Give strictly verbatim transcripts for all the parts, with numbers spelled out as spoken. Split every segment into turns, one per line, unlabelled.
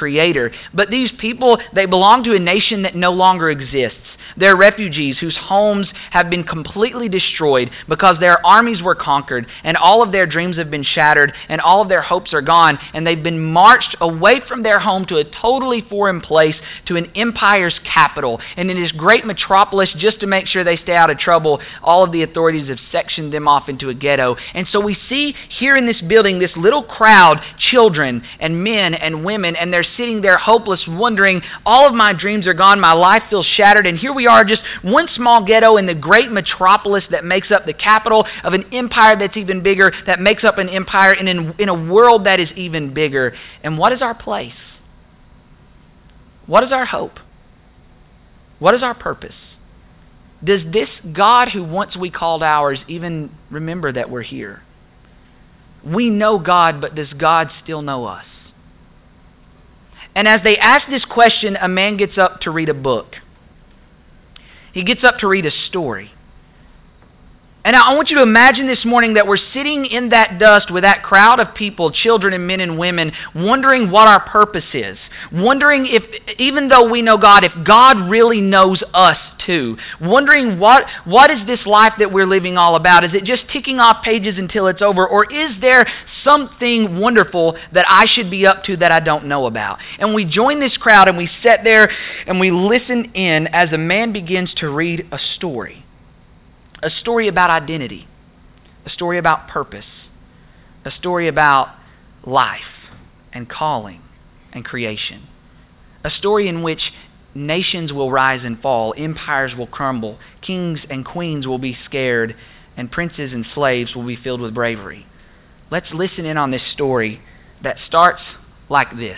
Creator. But these people, they belong to a nation that no longer exists. They're refugees whose homes have been completely destroyed because their armies were conquered and all of their dreams have been shattered and all of their hopes are gone, and they've been marched away from their home to a totally foreign place, to an empire's capital. And in this great metropolis, just to make sure they stay out of trouble, all of the authorities have sectioned them off into a ghetto. And so we see here in this building this little crowd, children and men and women, and they're sitting there hopeless, wondering, all of my dreams are gone, my life feels shattered, and here we are, just one small ghetto in the great metropolis that makes up the capital of an empire that's even bigger, that makes up an empire in, in, in a world that is even bigger. And what is our place? What is our hope? What is our purpose? Does this God who once we called ours even remember that we're here? We know God, but does God still know us? And as they ask this question, a man gets up to read a book. He gets up to read a story. And I want you to imagine this morning that we're sitting in that dust with that crowd of people, children and men and women, wondering what our purpose is. Wondering if, even though we know God, if God really knows us too. Wondering what, what is this life that we're living all about? Is it just ticking off pages until it's over? Or is there something wonderful that I should be up to that I don't know about? And we join this crowd and we sit there and we listen in as a man begins to read a story. A story about identity, a story about purpose, a story about life and calling and creation, a story in which nations will rise and fall, empires will crumble, kings and queens will be scared, and princes and slaves will be filled with bravery. Let's listen in on this story that starts like this.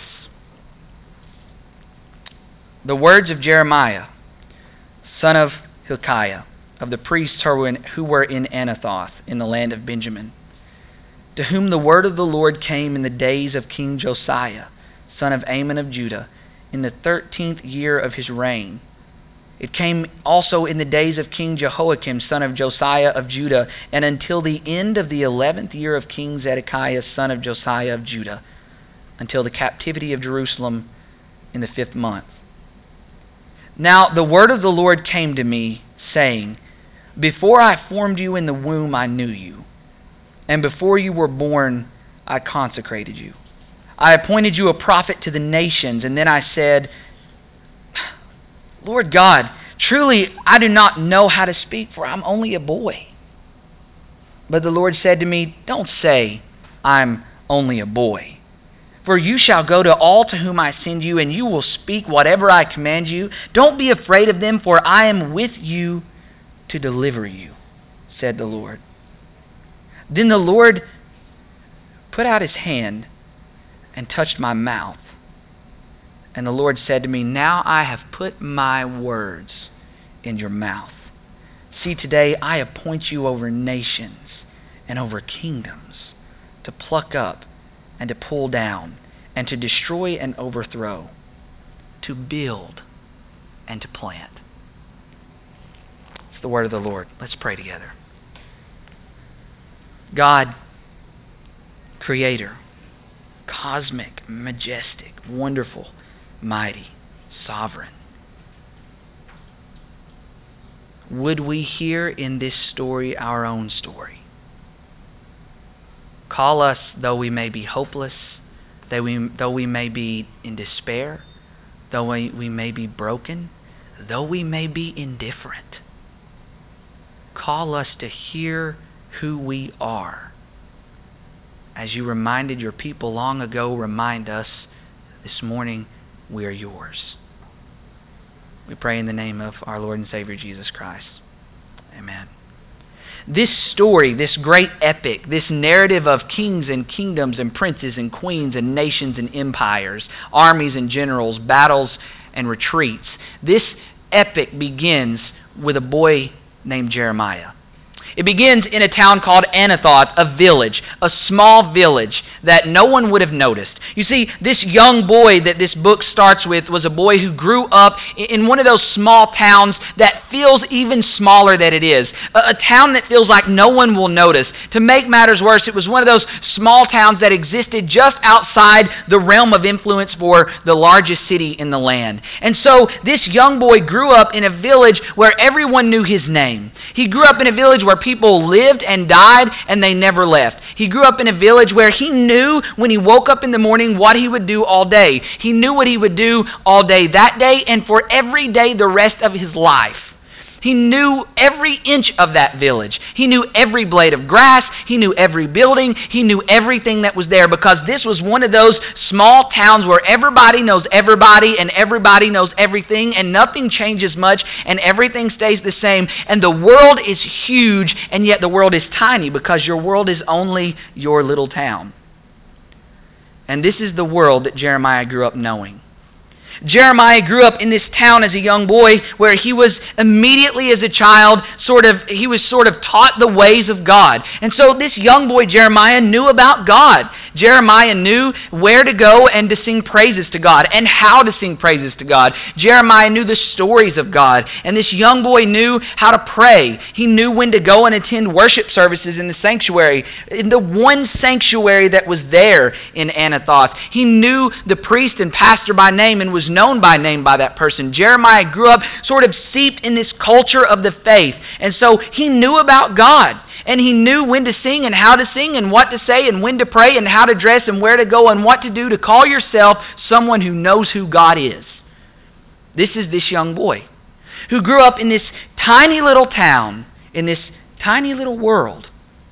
The words of Jeremiah, son of Hilkiah, of the priests who were in Anathoth in the land of Benjamin, to whom the word of the Lord came in the days of King Josiah, son of Amon of Judah, in the thirteenth year of his reign. It came also in the days of King Jehoiakim, son of Josiah of Judah, and until the end of the eleventh year of King Zedekiah, son of Josiah of Judah, until the captivity of Jerusalem in the fifth month. Now the word of the Lord came to me, saying, before I formed you in the womb, I knew you, and before you were born, I consecrated you. I appointed you a prophet to the nations, and then I said, Lord God, truly I do not know how to speak, for I'm only a boy. But the Lord said to me, don't say, I'm only a boy. For you shall go to all to whom I send you, and you will speak whatever I command you. Don't be afraid of them, for I am with you to deliver you, said the Lord. Then the Lord put out his hand and touched my mouth. And the Lord said to me, now I have put my words in your mouth. See, today I appoint you over nations and over kingdoms, to pluck up and to pull down, and to destroy and overthrow, to build and to plant. It's the word of the Lord. Let's pray together. God, Creator, cosmic, majestic, wonderful, mighty, sovereign. Would we hear in this story our own story? Call us though we may be hopeless, though we, though we may be in despair, though we, we may be broken, though we may be indifferent. Call us to hear who we are. As you reminded your people long ago, remind us this morning, we are yours. We pray in the name of our Lord and Savior Jesus Christ. Amen. This story, this great epic, this narrative of kings and kingdoms and princes and queens and nations and empires, armies and generals, battles and retreats, this epic begins with a boy named Jeremiah. It begins in a town called Anathoth, a village, a small village that no one would have noticed. You see, this young boy that this book starts with was a boy who grew up in one of those small towns that feels even smaller than it is. A, a town that feels like no one will notice. To make matters worse, it was one of those small towns that existed just outside the realm of influence for the largest city in the land. And so this young boy grew up in a village where everyone knew his name. He grew up in a village where people lived and died and they never left. He grew up in a village where he knew when he woke up in the morning what he would do all day. He knew what he would do all day that day and for every day the rest of his life. He knew every inch of that village. He knew every blade of grass. He knew every building. He knew everything that was there because this was one of those small towns where everybody knows everybody and everybody knows everything and nothing changes much and everything stays the same. And the world is huge and yet the world is tiny because your world is only your little town. And this is the world that Jeremiah grew up knowing. Jeremiah grew up in this town as a young boy where he was immediately as a child sort of, he was sort of taught the ways of God. And so this young boy Jeremiah knew about God. Jeremiah knew where to go and to sing praises to God and how to sing praises to God. Jeremiah knew the stories of God. And this young boy knew how to pray. He knew when to go and attend worship services in the sanctuary, in the one sanctuary that was there in Anathoth. He knew the priest and pastor by name and was known by name by that person. Jeremiah grew up sort of steeped in this culture of the faith. And so he knew about God. And he knew when to sing and how to sing and what to say and when to pray and how to dress and where to go and what to do to call yourself someone who knows who God is. This is this young boy who grew up in this tiny little town, in this tiny little world.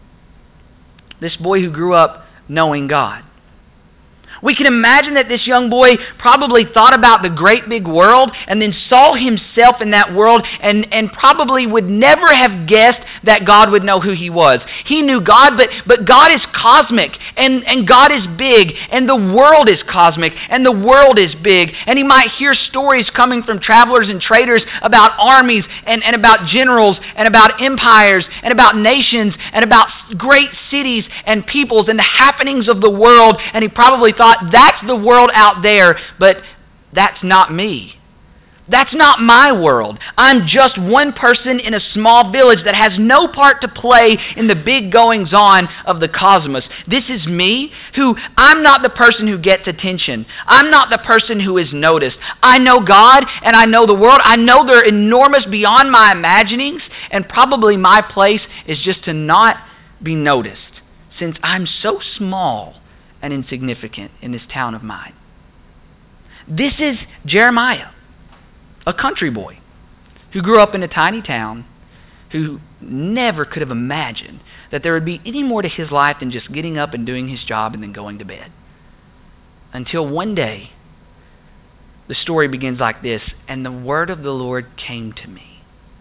This boy who grew up knowing God. We can imagine that this young boy probably thought about the great big world and then saw himself in that world and, and probably would never have guessed that God would know who he was. He knew God, but, but God is cosmic and, and God is big and the world is cosmic and the world is big. And he might hear stories coming from travelers and traders about armies and, and about generals and about empires and about nations and about great cities and peoples and the happenings of the world. And he probably thought, that's the world out there, but that's not me. That's not my world. I'm just one person in a small village that has no part to play in the big goings-on of the cosmos. This is me, who I'm not the person who gets attention. I'm not the person who is noticed. I know God and I know the world. I know they're enormous beyond my imaginings, and probably my place is just to not be noticed, since I'm so small and insignificant in this town of mine. This is Jeremiah, a country boy who grew up in a tiny town, who never could have imagined that there would be any more to his life than just getting up and doing his job and then going to bed. Until one day, the story begins like this, and the word of the Lord came to me.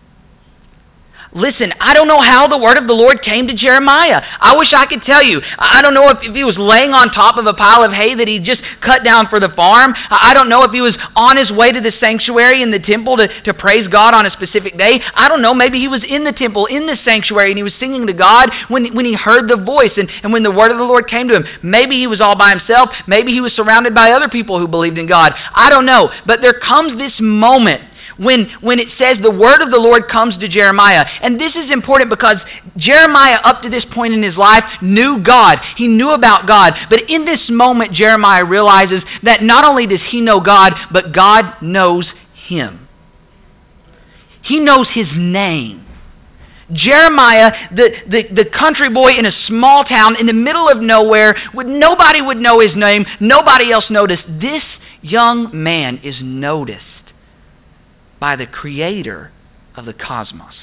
Listen, I don't know how the word of the Lord came to Jeremiah. I wish I could tell you. I don't know if, if he was laying on top of a pile of hay that he just cut down for the farm. I don't know if he was on his way to the sanctuary in the temple to, to praise God on a specific day. I don't know. Maybe he was in the temple, in the sanctuary, and he was singing to God when, when he heard the voice and, and when the word of the Lord came to him. Maybe he was all by himself. Maybe he was surrounded by other people who believed in God. I don't know. But there comes this moment When, when it says the word of the Lord comes to Jeremiah. And this is important because Jeremiah, up to this point in his life, knew God. He knew about God. But in this moment, Jeremiah realizes that not only does he know God, but God knows him. He knows his name. Jeremiah, the, the, the country boy in a small town in the middle of nowhere, would, nobody would know his name. Nobody else noticed. This young man is noticed by the creator of the cosmos.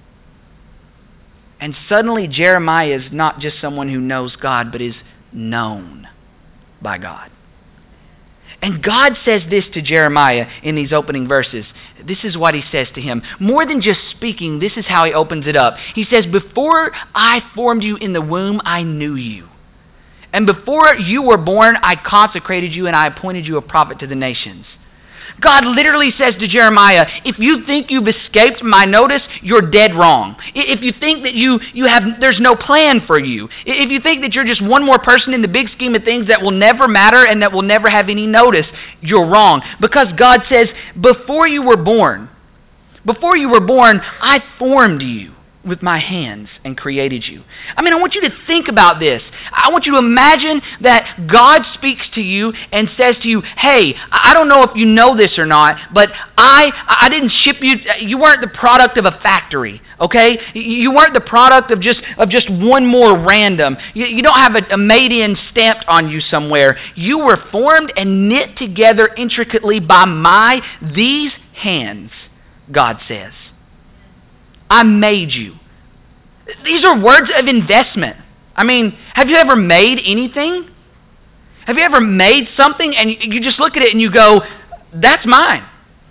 And suddenly Jeremiah is not just someone who knows God, but is known by God. And God says this to Jeremiah in these opening verses. This is what he says to him. More than just speaking, this is how he opens it up. He says, before I formed you in the womb, I knew you. And before you were born, I consecrated you and I appointed you a prophet to the nations. God literally says to Jeremiah, if you think you've escaped my notice, you're dead wrong. If you think that you, you have, there's no plan for you, if you think that you're just one more person in the big scheme of things that will never matter and that will never have any notice, you're wrong. Because God says, before you were born, before you were born, I formed you with my hands and created you. I mean, I want you to think about this. I want you to imagine that God speaks to you and says to you, hey, I don't know if you know this or not, but I I didn't ship you, you weren't the product of a factory, okay? You weren't the product of just of just one more random. You, you don't have a, a made-in stamped on you somewhere. You were formed and knit together intricately by my, these hands, God says. I made you. These are words of investment. I mean, have you ever made anything? Have you ever made something and you just look at it and you go, that's mine.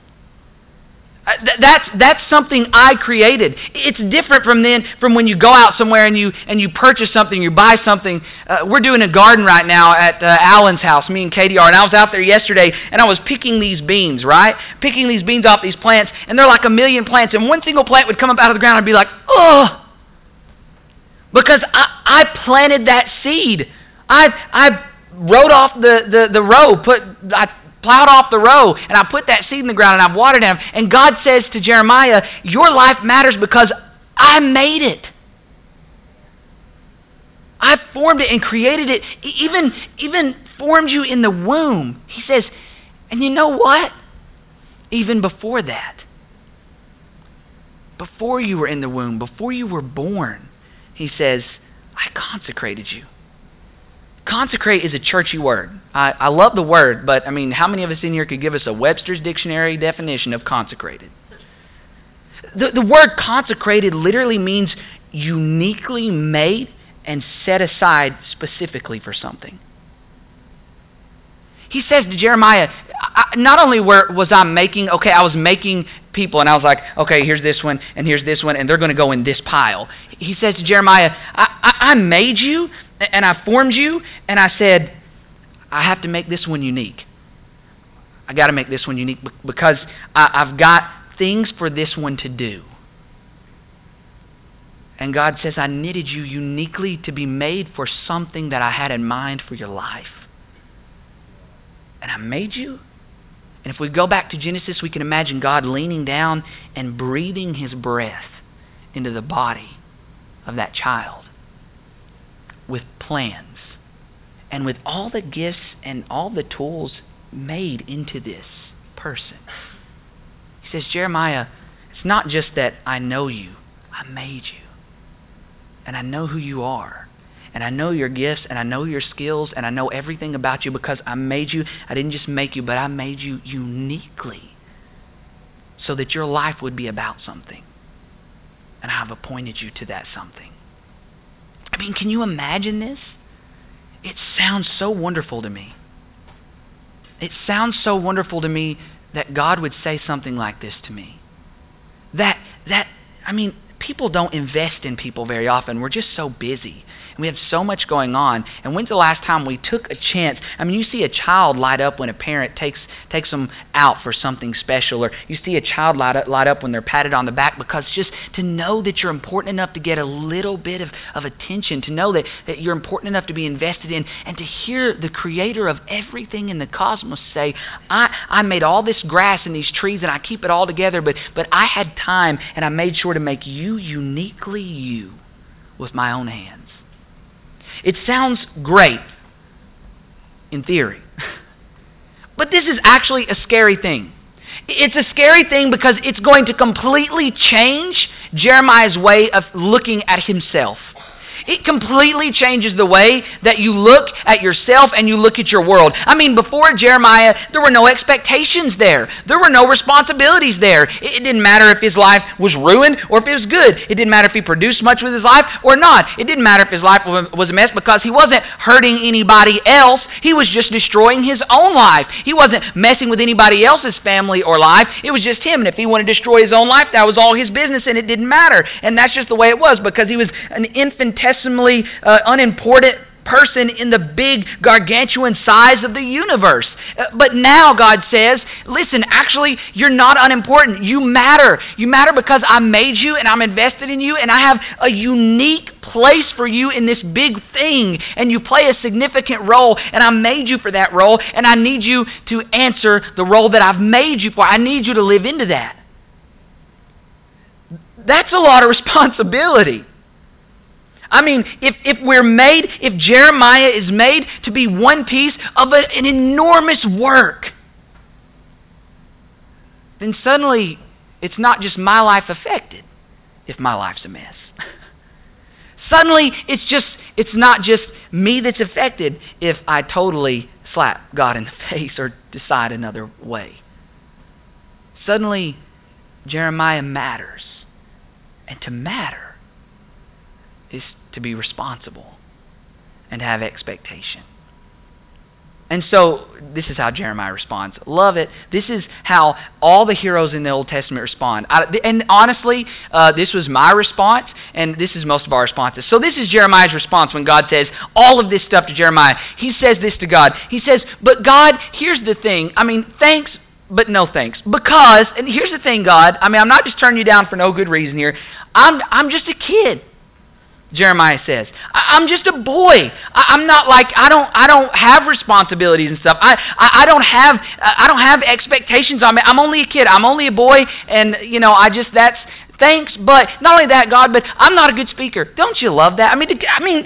That's that's something I created. It's different from then from when you go out somewhere and you and you purchase something, you buy something. Uh, we're doing a garden right now at uh, Alan's house, me and Katie are, and I was out there yesterday and I was picking these beans, right? Picking these beans off these plants, and they're like a million plants, and one single plant would come up out of the ground and I'd be like, ugh, because I, I planted that seed. I I wrote off the the the row, put I. plowed off the row, and I put that seed in the ground, and I've watered it. And God says to Jeremiah, your life matters because I made it. I formed it and created it, even, even formed you in the womb. He says, and you know what? Even before that, before you were in the womb, before you were born, he says, I consecrated you. Consecrate is a churchy word. I, I love the word, but I mean, how many of us in here could give us a Webster's Dictionary definition of consecrated? The, the word consecrated literally means uniquely made and set aside specifically for something. He says to Jeremiah, I, not only were, was I making, okay, I was making people, and I was like, okay, here's this one, and here's this one, and they're going to go in this pile. He says to Jeremiah, I, I, I made you, and I formed you, and I said, I have to make this one unique. I got to make this one unique because I, I've got things for this one to do. And God says, I knitted you uniquely to be made for something that I had in mind for your life. And I made you. And if we go back to Genesis, we can imagine God leaning down and breathing his breath into the body of that child with plans and with all the gifts and all the tools made into this person. He says, Jeremiah, it's not just that I know you, I made you. And I know who you are. And I know your gifts, and I know your skills, and I know everything about you because I made you. I didn't just make you, but I made you uniquely so that your life would be about something. And I've appointed you to that something. I mean, can you imagine this? It sounds so wonderful to me. It sounds so wonderful to me that God would say something like this to me. That, that, I mean, people don't invest in people very often. We're just so busy. And we have so much going on. And when's the last time we took a chance? I mean, you see a child light up when a parent takes takes them out for something special. Or you see a child light up, light up when they're patted on the back, because just to know that you're important enough to get a little bit of, of attention, to know that, that you're important enough to be invested in, and to hear the creator of everything in the cosmos say, I, I made all this grass and these trees and I keep it all together, but, but I had time and I made sure to make you uniquely you with my own hands. It sounds great in theory, but this is actually a scary thing. It's a scary thing because it's going to completely change Jeremiah's way of looking at himself. It completely changes the way that you look at yourself and you look at your world. I mean, before Jeremiah, there were no expectations there. There were no responsibilities there. It didn't matter if his life was ruined or if it was good. It didn't matter if he produced much with his life or not. It didn't matter if his life was a mess because he wasn't hurting anybody else. He was just destroying his own life. He wasn't messing with anybody else's family or life. It was just him. And if he wanted to destroy his own life, that was all his business and it didn't matter. And that's just the way it was because he was an infinitesimal Uh, unimportant person in the big gargantuan size of the universe. Uh, but now God says, listen, actually, you're not unimportant. You matter. You matter because I made you and I'm invested in you and I have a unique place for you in this big thing, and you play a significant role, and I made you for that role, and I need you to answer the role that I've made you for. I need you to live into that. That's a lot of responsibility. I mean, if, if we're made, if Jeremiah is made to be one piece of a, an enormous work, then suddenly it's not just my life affected if my life's a mess. Suddenly it's just it's not just me that's affected if I totally slap God in the face or decide another way. Suddenly Jeremiah matters. And to matter is to be responsible and have expectation. And so this is how Jeremiah responds. Love it. This is how all the heroes in the Old Testament respond. I, and honestly, uh, this was my response, and this is most of our responses. So this is Jeremiah's response when God says all of this stuff to Jeremiah. He says this to God. He says, but God, here's the thing. I mean, thanks, but no thanks. Because, and here's the thing, God. I mean, I'm not just turning you down for no good reason here. I'm I'm just a kid. Jeremiah says, I, I'm just a boy. I, I'm not like I don't I don't have responsibilities and stuff. I, I I don't have I don't have expectations on me. I'm only a kid. I'm only a boy, and you know I just that's thanks. But not only that, God, but I'm not a good speaker. Don't you love that? I mean, I mean,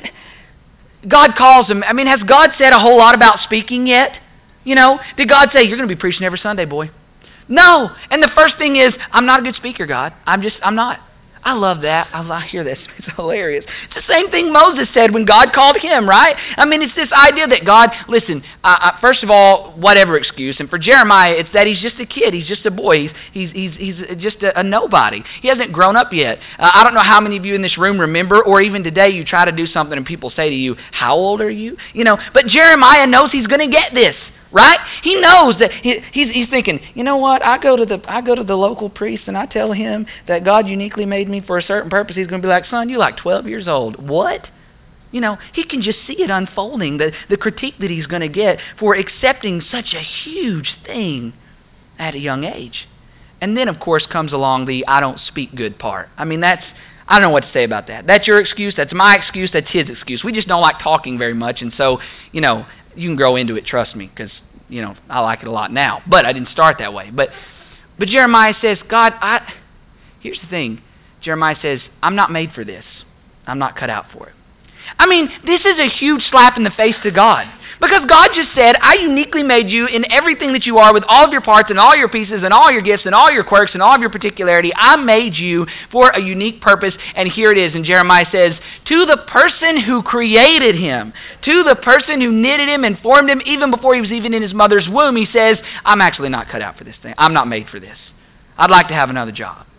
God calls him. I mean, has God said a whole lot about speaking yet? You know, did God say you're going to be preaching every Sunday, boy? No. And the first thing is, I'm not a good speaker, God. I'm just I'm not. I love that. I, I hear this. It's hilarious. It's the same thing Moses said when God called him, right? I mean, it's this idea that God, listen, uh, uh, first of all, whatever excuse. And for Jeremiah, it's that he's just a kid. He's just a boy. He's he's he's, he's just a, a nobody. He hasn't grown up yet. Uh, I don't know how many of you in this room remember, or even today you try to do something and people say to you, how old are you? You know, but Jeremiah knows he's going to get this. Right? He knows that he, he's he's thinking, you know what? I go to the I go to the local priest and I tell him that God uniquely made me for a certain purpose. He's going to be like, son, you're like twelve years old. What? You know, he can just see it unfolding, the the critique that he's going to get for accepting such a huge thing at a young age. And then, of course, comes along the I don't speak good part. I mean, that's I don't know what to say about that. That's your excuse. That's my excuse. That's his excuse. We just don't like talking very much, and so you know. You can grow into it, trust me, because, you know, I like it a lot now. But I didn't start that way. But but Jeremiah says, God, I here's the thing. Jeremiah says, I'm not made for this. I'm not cut out for it. I mean, this is a huge slap in the face to God. Because God just said, I uniquely made you in everything that you are with all of your parts and all your pieces and all your gifts and all your quirks and all of your particularity. I made you for a unique purpose, and here it is. And Jeremiah says, to the person who created him, to the person who knitted him and formed him even before he was even in his mother's womb, he says, I'm actually not cut out for this thing. I'm not made for this. I'd like to have another job.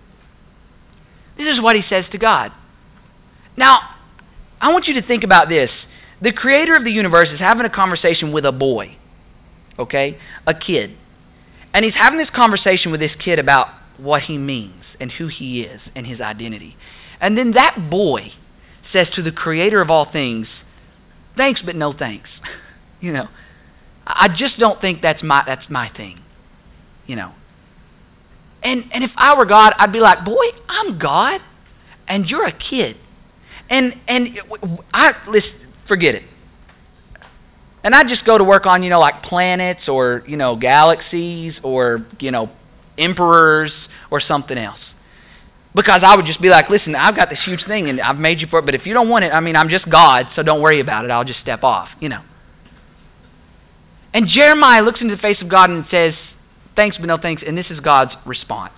This is what he says to God. Now, I want you to think about this. The creator of the universe is having a conversation with a boy, okay, a kid. And he's having this conversation with this kid about what he means and who he is and his identity. And then that boy says to the creator of all things, thanks but no thanks. You know, I just don't think that's my that's my thing, you know. And and if I were God, I'd be like, boy, I'm God, and you're a kid. And and I listen, forget it. And I just go to work on, you know, like planets or, you know, galaxies or, you know, emperors or something else. Because I would just be like, listen, I've got this huge thing and I've made you for it, but if you don't want it, I mean, I'm just God, so don't worry about it. I'll just step off, you know. And Jeremiah looks into the face of God and says, thanks, but no thanks, and this is God's response.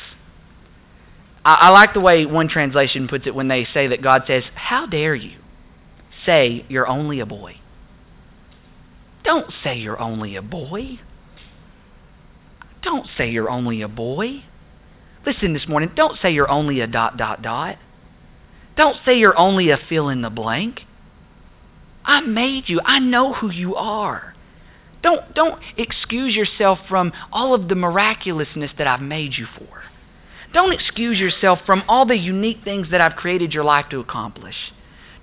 I, I like the way one translation puts it when they say that God says, how dare you say you're only a boy? Don't say you're only a boy. Don't say you're only a boy. Listen this morning, don't say you're only a dot, dot, dot. Don't say you're only a fill in the blank. I made you. I know who you are. Don't, don't excuse yourself from all of the miraculousness that I've made you for. Don't excuse yourself from all the unique things that I've created your life to accomplish.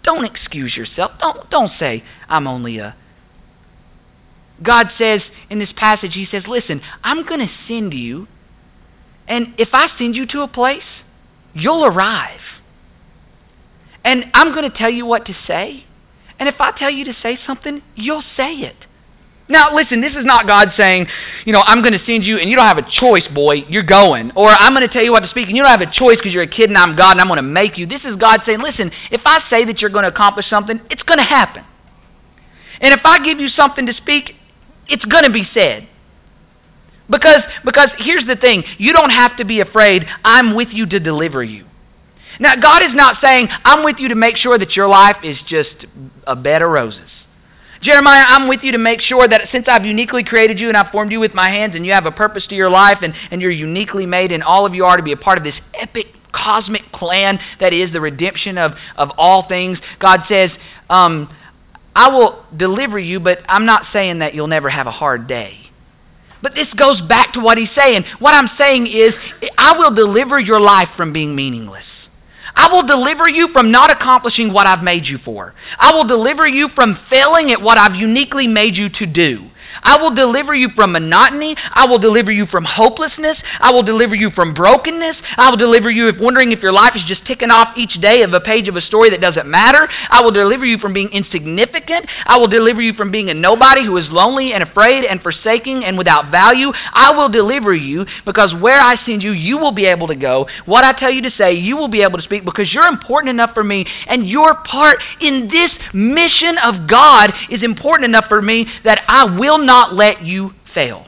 Don't excuse yourself. Don't, don't say, I'm only a... God says in this passage, he says, listen, I'm going to send you, and if I send you to a place, you'll arrive. And I'm going to tell you what to say, and if I tell you to say something, you'll say it. Now, listen, this is not God saying, you know, I'm going to send you and you don't have a choice, boy, you're going. Or I'm going to tell you what to speak and you don't have a choice because you're a kid and I'm God and I'm going to make you. This is God saying, listen, if I say that you're going to accomplish something, it's going to happen. And if I give you something to speak, it's going to be said. Because, because here's the thing, you don't have to be afraid. I'm with you to deliver you. Now, God is not saying, I'm with you to make sure that your life is just a bed of roses. Jeremiah, I'm with you to make sure that since I've uniquely created you and I've formed you with my hands and you have a purpose to your life and, and you're uniquely made and all of you are to be a part of this epic cosmic plan that is the redemption of, of all things. God says, um, I will deliver you, but I'm not saying that you'll never have a hard day. But this goes back to what he's saying. What I'm saying is, I will deliver your life from being meaningless. I will deliver you from not accomplishing what I've made you for. I will deliver you from failing at what I've uniquely made you to do. I will deliver you from monotony. I will deliver you from hopelessness. I will deliver you from brokenness. I will deliver you if wondering if your life is just ticking off each day of a page of a story that doesn't matter. I will deliver you from being insignificant. I will deliver you from being a nobody who is lonely and afraid and forsaking and without value. I will deliver you because where I send you, you will be able to go. What I tell you to say, you will be able to speak because you're important enough for me and your part in this mission of God is important enough for me that I will not let you fail.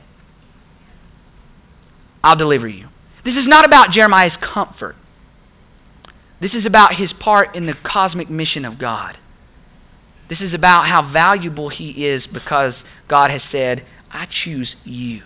I'll deliver you. This is not about Jeremiah's comfort. This is about his part in the cosmic mission of God. This is about how valuable he is because God has said, I choose you.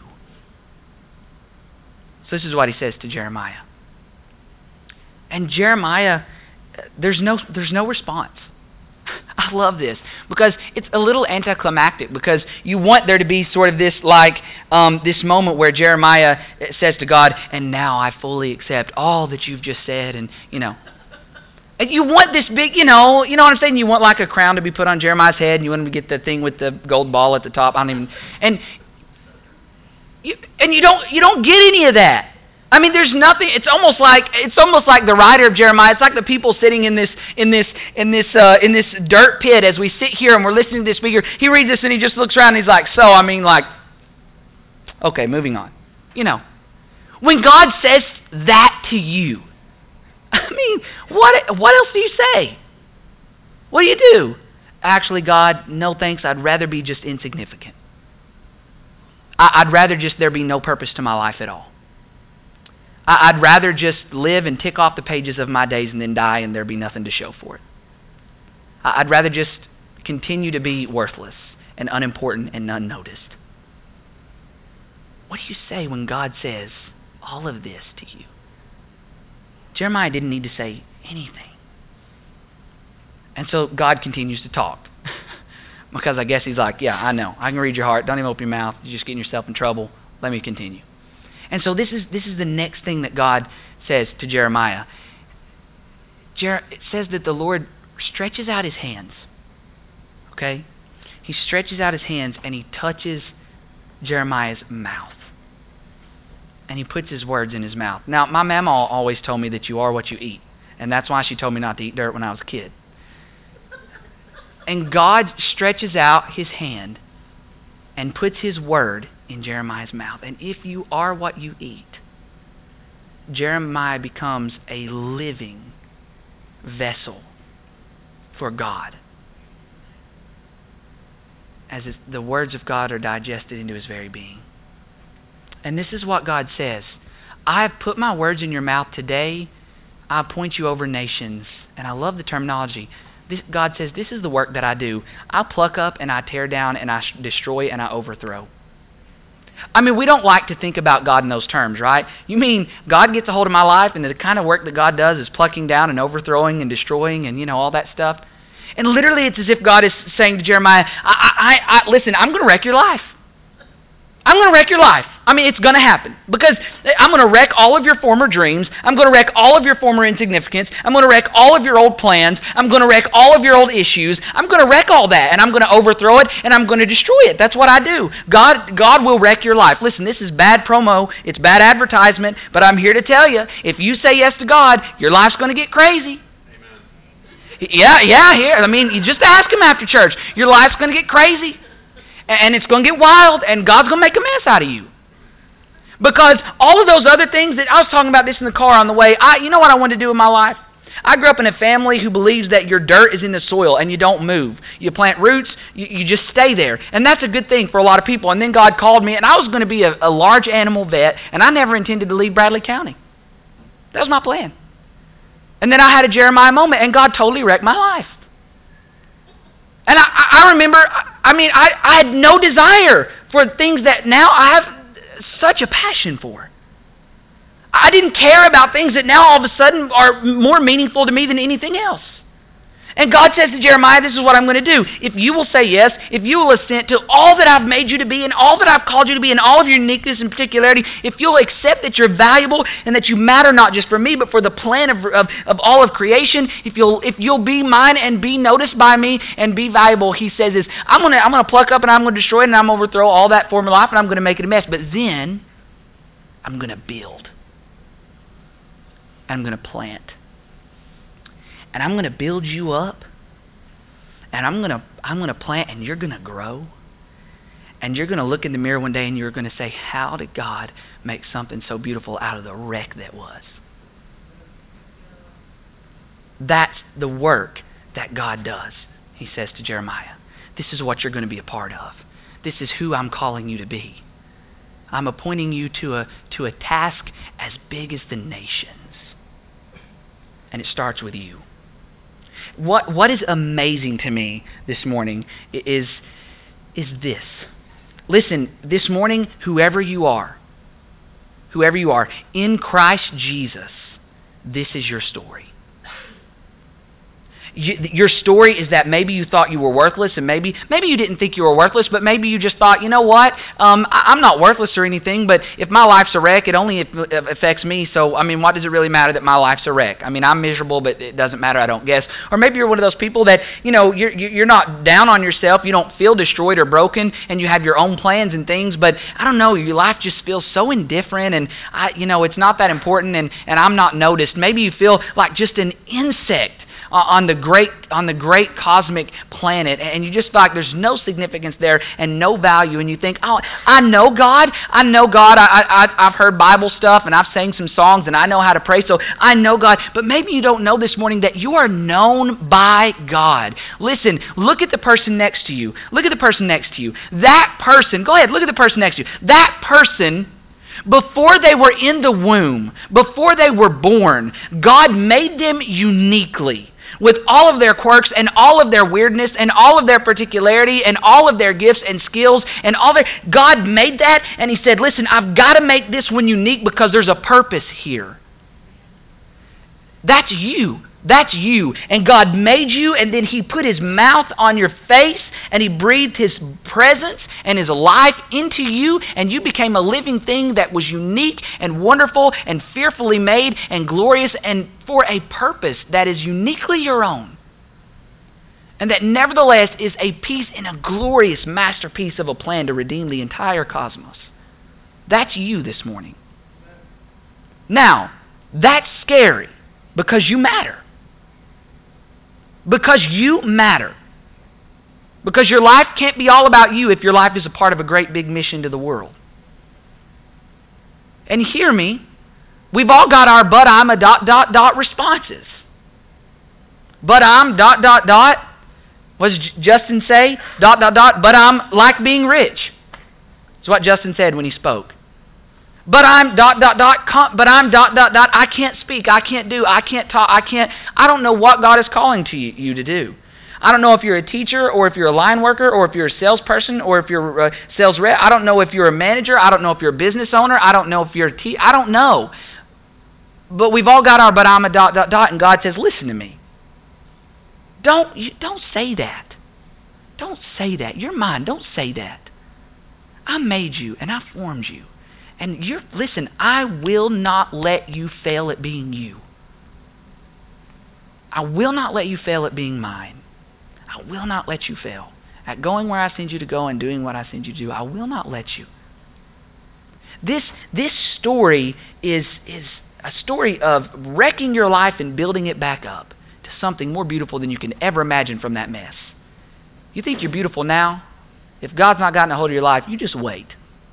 So this is what he says to Jeremiah. And Jeremiah, there's no, there's no response. I love this because it's a little anticlimactic because you want there to be sort of this like um, this moment where Jeremiah says to God, and now I fully accept all that you've just said, and you know, and you want this big, you know, you know what I'm saying? You want like a crown to be put on Jeremiah's head, and you want him to get the thing with the gold ball at the top. I don't even, and you, and you don't you don't get any of that. I mean, there's nothing. It's almost like it's almost like the writer of Jeremiah. It's like the people sitting in this in this in this uh, in this dirt pit as we sit here and we're listening to this speaker. He reads this and he just looks around and he's like, "So, I mean, like, okay, moving on." You know, when God says that to you, I mean, what what else do you say? What do you do? Actually, God, no thanks. I'd rather be just insignificant. I, I'd rather just there be no purpose to my life at all. I'd rather just live and tick off the pages of my days and then die and there be nothing to show for it. I'd rather just continue to be worthless and unimportant and unnoticed. What do you say when God says all of this to you? Jeremiah didn't need to say anything. And so God continues to talk. Because I guess he's like, yeah, I know. I can read your heart. Don't even open your mouth. You're just getting yourself in trouble. Let me continue. And so this is this is the next thing that God says to Jeremiah. Jer- it says that the Lord stretches out his hands. Okay? He stretches out his hands and he touches Jeremiah's mouth. And he puts his words in his mouth. Now, my mama always told me that you are what you eat. And that's why she told me not to eat dirt when I was a kid. And God stretches out his hand and puts his word in Jeremiah's mouth. And if you are what you eat, Jeremiah becomes a living vessel for God. As the words of God are digested into his very being. And this is what God says. I have put my words in your mouth today. I appoint you over nations. And I love the terminology. This, God says, this is the work that I do. I pluck up and I tear down and I destroy and I overthrow. I mean, we don't like to think about God in those terms, right? You mean God gets a hold of my life and the kind of work that God does is plucking down and overthrowing and destroying and, you know, all that stuff? And literally it's as if God is saying to Jeremiah, I, I, I, listen, I'm going to wreck your life. I'm going to wreck your life. I mean, it's going to happen. Because I'm going to wreck all of your former dreams. I'm going to wreck all of your former insignificance. I'm going to wreck all of your old plans. I'm going to wreck all of your old issues. I'm going to wreck all that, and I'm going to overthrow it, and I'm going to destroy it. That's what I do. God, God will wreck your life. Listen, this is bad promo. It's bad advertisement, but I'm here to tell you, if you say yes to God, your life's going to get crazy. Amen. Yeah, yeah, here. I mean, you just ask him after church. Your life's going to get crazy. And it's going to get wild, and God's going to make a mess out of you. Because all of those other things that I was talking about this in the car on the way, I, you know what I wanted to do in my life? I grew up in a family who believes that your dirt is in the soil and you don't move. You plant roots, you, you just stay there. And that's a good thing for a lot of people. And then God called me, and I was going to be a, a large animal vet, and I never intended to leave Bradley County. That was my plan. And then I had a Jeremiah moment, and God totally wrecked my life. And I, I remember, I mean, I, I had no desire for things that now I have such a passion for. I didn't care about things that now all of a sudden are more meaningful to me than anything else. And God says to Jeremiah, this is what I'm going to do. If you will say yes, if you will assent to all that I've made you to be and all that I've called you to be and all of your uniqueness and particularity, if you'll accept that you're valuable and that you matter not just for me but for the plan of, of, of all of creation, if you'll if you'll be mine and be noticed by me and be valuable, he says is, I'm going to I'm going to pluck up and I'm going to destroy it and I'm going to overthrow all that former life and I'm going to make it a mess. But then I'm going to build. I'm going to plant. And I'm going to build you up, and I'm going to I'm going to plant, and you're going to grow, and you're going to look in the mirror one day, and you're going to say, how did God make something so beautiful out of the wreck that was? That's the work that God does, he says to Jeremiah. This is what you're going to be a part of. This is who I'm calling you to be. I'm appointing you to a to a task as big as the nations, and it starts with you. What what is amazing to me this morning is, is this. Listen, this morning, whoever you are, whoever you are, in Christ Jesus, this is your story. You, your story is that maybe you thought you were worthless, and maybe maybe you didn't think you were worthless, but maybe you just thought, you know what, um, I, I'm not worthless or anything, but if my life's a wreck, it only affects me, so, I mean, what does it really matter that my life's a wreck? I mean, I'm miserable, but it doesn't matter, I don't guess. Or maybe you're one of those people that, you know, you're, you're not down on yourself, you don't feel destroyed or broken, and you have your own plans and things, but, I don't know, your life just feels so indifferent, and, I, you know, it's not that important, and, and I'm not noticed. Maybe you feel like just an insect on the great on the great cosmic planet, and you just feel like there's no significance there and no value, and you think, oh, I know God, I know God, I, I, I've heard Bible stuff, and I've sang some songs, and I know how to pray, so I know God, but maybe you don't know this morning that you are known by God. Listen, look at the person next to you. Look at the person next to you. That person, go ahead, look at the person next to you. That person, before they were in the womb, before they were born, God made them uniquely, with all of their quirks and all of their weirdness and all of their particularity and all of their gifts and skills and all their... God made that, and he said, listen, I've got to make this one unique because there's a purpose here. That's you. That's you. And God made you, and then he put his mouth on your face, and he breathed his presence and his life into you, and you became a living thing that was unique and wonderful and fearfully made and glorious and for a purpose that is uniquely your own. And that nevertheless is a piece in a glorious masterpiece of a plan to redeem the entire cosmos. That's you this morning. Now, that's scary because you matter. Because you matter. Because your life can't be all about you if your life is a part of a great big mission to the world. And hear me, we've all got our but I'm a dot dot dot responses. But I'm dot dot dot, what does Justin say? Dot dot dot, but I'm like being rich. That's what Justin said when he spoke. But I'm dot dot dot, but I'm dot dot dot, I can't speak, I can't do, I can't talk, I can't, I don't know what God is calling to you, you to do. I don't know if you're a teacher or if you're a line worker or if you're a salesperson or if you're a sales rep. I don't know if you're a manager. I don't know if you're a business owner. I don't know if you're a te- I don't know. But we've all got our but I'm a dot, dot, dot, and God says, listen to me. Don't, you, don't say that. Don't say that. You're mine. Don't say that. I made you and I formed you. And you're, listen, I will not let you fail at being you. I will not let you fail at being mine. I will not let you fail at going where I send you to go and doing what I send you to do. I will not let you. This this story is is a story of wrecking your life and building it back up to something more beautiful than you can ever imagine from that mess. You think you're beautiful now? If God's not gotten a hold of your life, you just wait.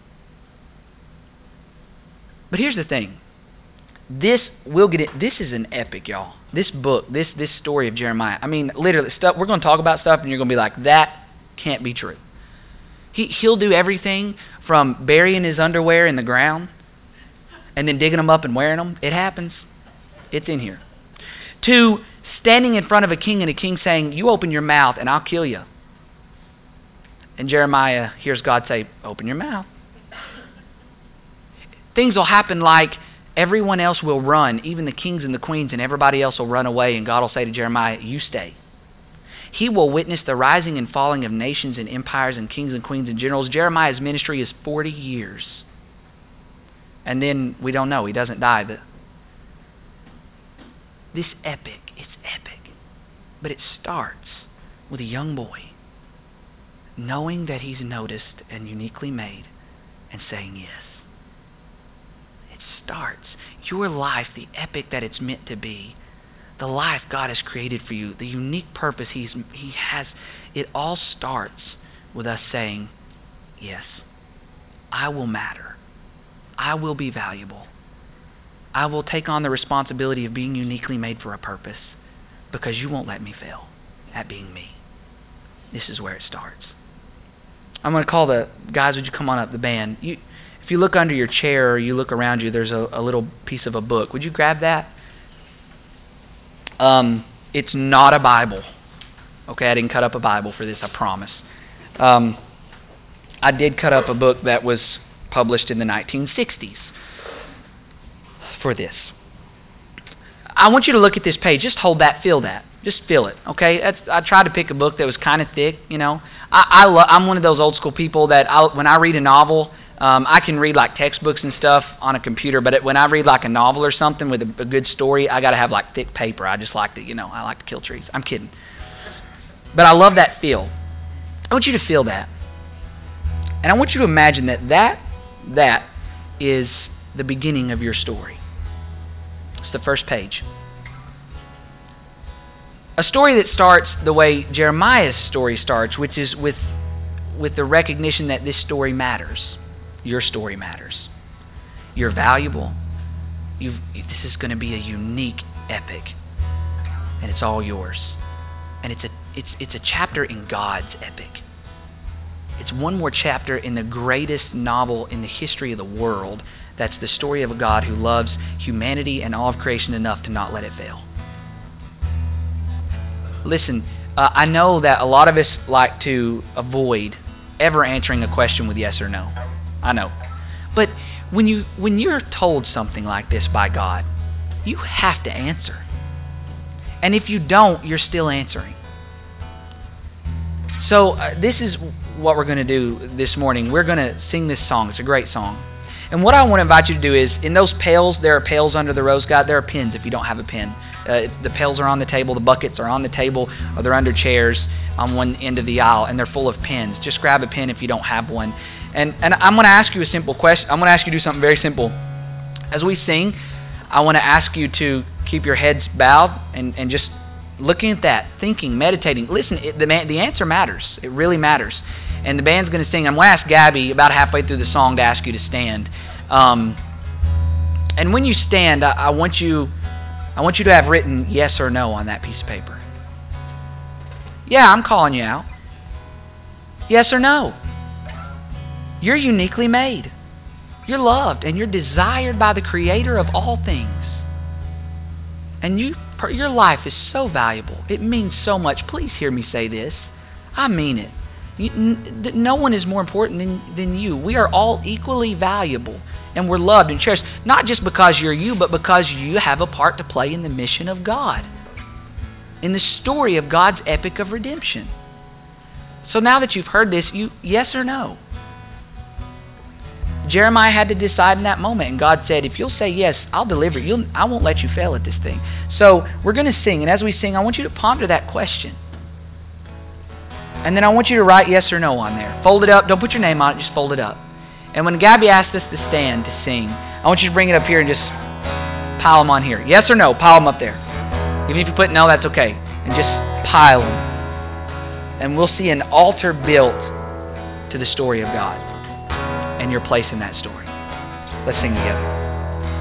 But here's the thing. This we'll get it. This is an epic, y'all. This book, this this story of Jeremiah. I mean, literally, stuff. We're going to talk about stuff, and you're going to be like, that can't be true. He he'll do everything from burying his underwear in the ground, and then digging them up and wearing them. It happens. It's in here. To standing in front of a king and a king saying, "You open your mouth, and I'll kill you." And Jeremiah hears God say, "Open your mouth." Things will happen like everyone else will run, even the kings and the queens, and everybody else will run away, and God will say to Jeremiah, "You stay." He will witness the rising and falling of nations and empires and kings and queens and generals. Jeremiah's ministry is forty years. And then we don't know. He doesn't die. But this epic, it's epic. But it starts with a young boy knowing that he's noticed and uniquely made and saying yes. Starts your life, the epic that it's meant to be, the life God has created for you, the unique purpose He's He has. It all starts with us saying, "Yes, I will matter. I will be valuable. I will take on the responsibility of being uniquely made for a purpose, because you won't let me fail at being me." This is where it starts. I'm going to call the guys. Would you come on up, the band? You. If you look under your chair or you look around you, there's a, a little piece of a book. Would you grab that? Um, it's not a Bible. Okay, I didn't cut up a Bible for this, I promise. Um, I did cut up a book that was published in the nineteen sixties for this. I want you to look at this page. Just hold that, feel that. Just feel it, okay? That's, I tried to pick a book that was kind of thick, you know. I, I lo- I'm one of those old school people that I'll, when I read a novel, Um, I can read like textbooks and stuff on a computer, but it, when I read like a novel or something with a, a good story, I got to have like thick paper. I just like to, you know, I like to kill trees. I'm kidding. But I love that feel. I want you to feel that. And I want you to imagine that that, that is the beginning of your story. It's the first page. A story that starts the way Jeremiah's story starts, which is with, with the recognition that this story matters. Your story matters. You're valuable. You've, this is going to be a unique epic, and it's all yours. And it's a it's it's a chapter in God's epic. It's one more chapter in the greatest novel in the history of the world. That's the story of a God who loves humanity and all of creation enough to not let it fail. Listen, uh, I know that a lot of us like to avoid ever answering a question with yes or no. I know. But when you when you're told something like this by God, you have to answer. And if you don't, you're still answering. So uh, this is what we're going to do this morning. We're going to sing this song. It's a great song. And what I want to invite you to do is, in those pails, there are pails under the rose God. There are pens if you don't have a pen. Uh, the pails are on the table. The buckets are on the table, or they're under chairs on one end of the aisle, and they're full of pens. Just grab a pen if you don't have one. And and I'm going to ask you a simple question. I'm going to ask you to do something very simple. As we sing, I want to ask you to keep your heads bowed and, and just looking at that, thinking, meditating. Listen, it, the man, the answer matters. It really matters. And the band's going to sing. I'm going to ask Gabby about halfway through the song to ask you to stand. Um, and when you stand, I, I want you, I want you to have written yes or no on that piece of paper. Yeah, I'm calling you out. Yes or no. You're uniquely made. You're loved and you're desired by the Creator of all things. And you, your life is so valuable. It means so much. Please hear me say this. I mean it. You, n- no one is more important than, than you. We are all equally valuable, and we're loved and cherished, not just because you're you, but because you have a part to play in the mission of God, in the story of God's epic of redemption. So now that you've heard this, you yes or no? Jeremiah had to decide in that moment, and God said, if you'll say yes, I'll deliver you. You'll, I won't let you fail at this thing. So we're going to sing, and as we sing, I want you to ponder that question. And then I want you to write yes or no on there. Fold it up. Don't put your name on it. Just fold it up. And when Gabby asked us to stand to sing, I want you to bring it up here and just pile them on here. Yes or no, pile them up there. Even if you put no, that's okay. And just pile them. And we'll see an altar built to the story of God and your place in that story. Let's sing together.